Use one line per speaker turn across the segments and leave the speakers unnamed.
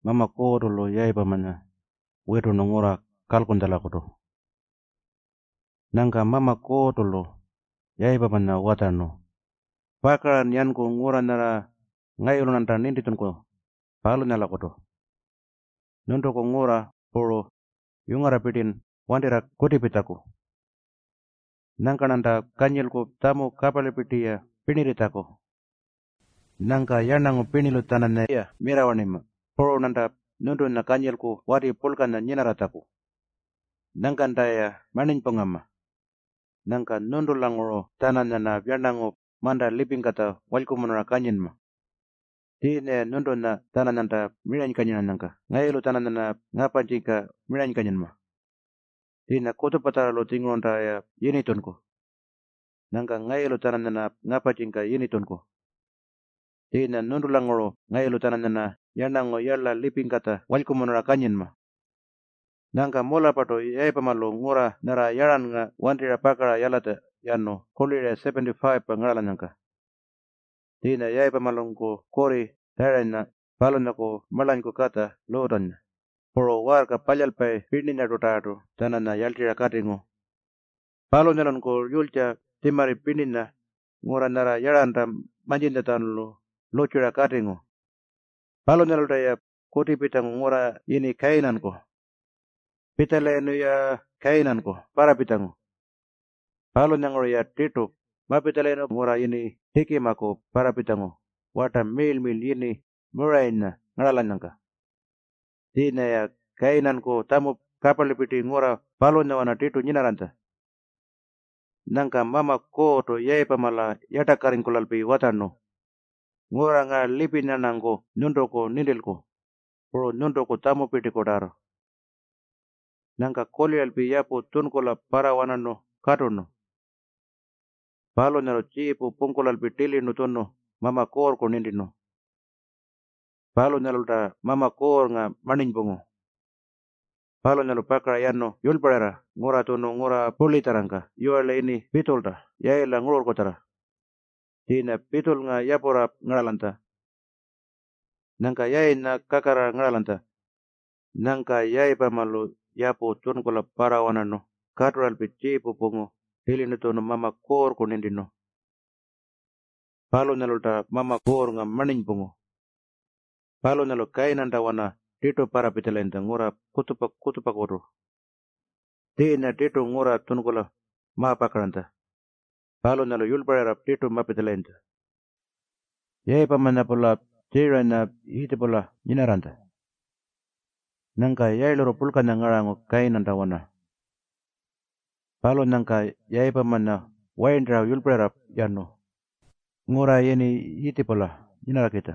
mama koodolo yaiba mana wetu nungura kalkundala kudu. Nangka mama koodolo yaiba mana watano. Pakaran yanku ngura nara ngayulu nanta ninditunku palu nala kudu. Nunduku ngura puru yungara pidin wandira kutipitaku. Nangka nanta kanyilku tamu kapali pidiya piniritaku. Nangka yanangu pinilu tanane ya mirawanima. Puru nanta nundu na kanyilku wadi pulkana nyinarataku. Nangka ndaya manin pengama. Nangka nundu languro tanana na yanangu manda lipingkata walkumunara kanyinma. Dine nundu na tanananta mirany kanyina nangka. Ngayulu tanana ngapanjika mirany kanyinma. Dina kutupatara lo tingonda ya yinitunku. Nangka ngayulu tanana ngapanjika yinitunku. Dina nundu languro ngayulu tanana yanangu yalla lipingkata walkumunara kanyinma. Nangka mula pato yaipamalu ngura nara yaran nga wandira pakara yalata yanu kulire 75 pa ngarala nangka. Dina yaipamalungku kori tarayna palunako malanku kata lootanna. Puro warka palyalpai pinina tutatu tanana yaltira katingu. Palunalunku yulcha timari pinina ngura nara yaranta manjinda tanulu luchira katingu. Palunalunta ya kutipitangu ngura ini kainanku. Pitalenu ya kainanku parapitangu. Palunanguru ya titu mapitalenu ngura ini hikimako parapitangu. Wata mil ini muraina ngaralanangka. Dina ya kainanku tamu kapalipiti ngura palunawana titu nyinaranta. Nangka mama koto yaipamala yatakarinkulalpi watanu. Ngura nga lipinananku nunduku nindilku. Puro nunduku tamu piti kodaro. Nangka kolialpi yapu tunkula parawananu katunu. Palunalo chipu pungkulalpi tilinu tunu mama korku nindinu. Palunalulta mama kor nga maninpungu. Palunalo pakara yanu yulparara ngura tunu ngura pulitarangka yuarla ini pitulta yaila ngururkotara. Dina pitul nga yapura ngaralanta. Nangka yaina kakara ngaralanta. Nangka yaipamalu yapu tunkula parawananu katuralpi chipu pungu tilinu tunu mama korku nindinu. Palunalulta mama kor nga maninpungu. Palunalo kainanta wana titu parapitalenta ngura kutupa koru. Dina titu ngura tunkula maapakaranta. Palunalo yulparara titu mapitalenta. Yaipamana pula tirana hiti pula nyinaranta. Nangka yailuru pulkana ngarangu kainanta wana. Palunangka yaipamana waindra yulparara yanu. Ngura yeni hiti pula nyinara kita.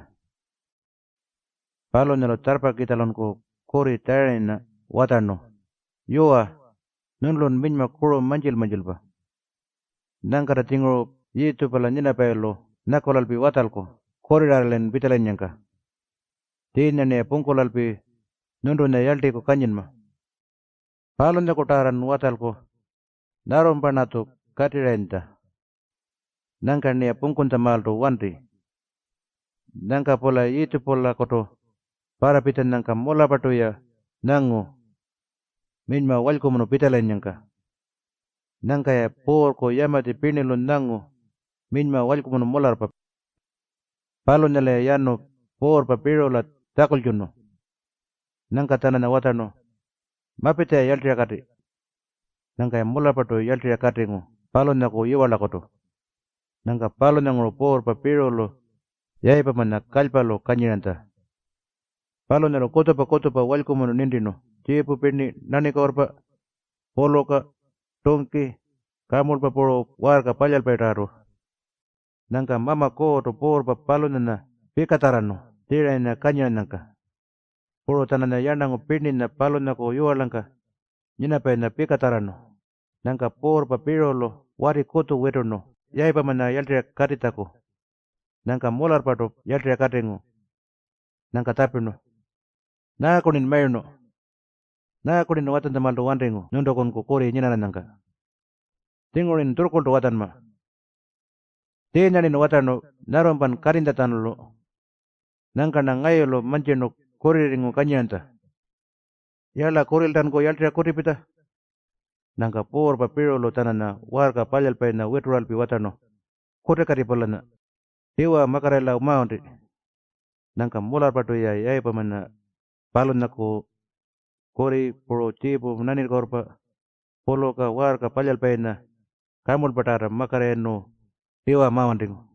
Palunalo tarpa kita lonku kori tarina watanu. Yua nunlun minma kuro manjil pa. Nangkara tinguru yitu pala nina payalo nakolalpi watalku koriraralen bitalanyangka. Tinane pungkulalpi nunduna yaltiku kanyinma. Palunna kutaran watalku narumpanatu katirenta. Nangka niya pungkunta maltu wanti. Nangka pola yitu pola koto parapitan nangka mola patuya nangu minma walkumunu bitalanyangka. Nangka ya porko yamati pinilun nangu minma walkumunu molarpa. Palunale yanu porpa pirola takuljunu. Nangka tanana watanu mapita yaltira kati. Nangka ya molapatu yaltira katingu palunaku yuwala koto. Nangka palunanguru porpa pirolo yaipamana kalpalo kanyiranta. Palunalo kutupa walkumunu nindinu. Chipu pini nani korpa poloka tongki kamulpa poro warka palyalpaitaru. Nangka mama koto porpa palunana pikataranu tiraina kanyanangka. Puro tanana yanangu pinina palunaku yuwalanka nyinapaina pikataranu. Nangka porpa pirolo wari kutu wetunu yaipamana yaltira katitaku. Nangka molarpatu yaltira katingu. Nangka tapinu. Nakunin mayuno. Nakunin watan tamaltu wantingu nundukunku kori nyinanangka. Tingurin turkultu watanma. Tinanin watanu narumpan karindatanulu. Nangka na ngayulu manjinu koriringu kanyanta. Yala koriltan ko yaltira kotipita. Nangka por pa pirolo tanana warga palyal paina weturalpi watano. Kote katipalana. Dewa makarela umaundi. Nangka mular patu ya yai pamana palun naku kori puro cipu menanir korpa. Polo ka warga palyal paina. Kamul patara makarenu. Dewa maundi.